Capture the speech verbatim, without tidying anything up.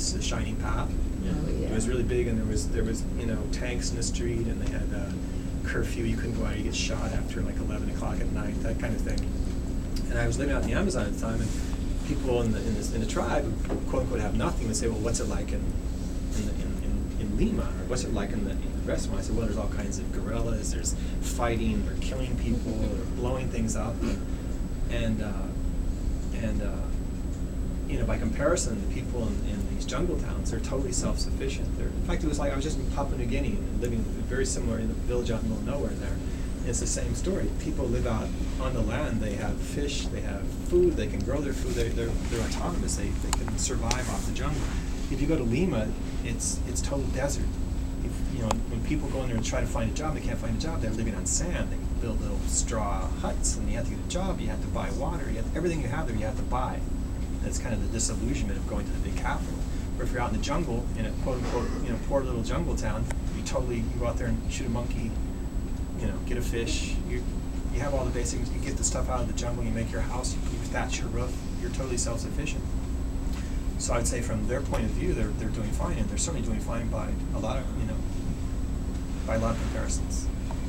this the Shining Path. Yeah. Oh, yeah. It was really big, and there was there was you know tanks in the street, and they had a curfew. You couldn't go out; you get shot after like eleven o'clock at night, that kind of thing. And I was living out in the Amazon at the time, and people in the in, this, in the tribe, who, quote unquote, have nothing, would say, "Well, what's it like in in, the, in, in in Lima, or what's it like in the, in the rest of them?" I said, "Well, there's all kinds of guerrillas. There's fighting. They're killing people. They're blowing things up, and and uh, and." Uh, You know, by comparison, the people in, in these jungle towns, they're totally self-sufficient. They're, in fact, it was like I was just in Papua New Guinea and living very similar in a village out in the middle of nowhere there. And it's the same story. People live out on the land. They have fish. They have food. They can grow their food. They, they're they're autonomous. They they can survive off the jungle. If you go to Lima, it's it's total desert. If, you know, when people go in there and try to find a job, they can't find a job. They're living on sand. They build little straw huts, and you have to get a job. You have to buy water. You have, everything you have there, you have to buy. That's kind of the disillusionment of going to the big capital. Or if you're out in the jungle, in a quote unquote, you know, poor little jungle town, you totally you go out there and shoot a monkey, you know, get a fish. You you have all the basics. You get the stuff out of the jungle. You make your house. You, you thatch your roof. You're totally self-sufficient. So I'd say from their point of view, they're they're doing fine, and they're certainly doing fine by a lot of you know by a lot of comparisons.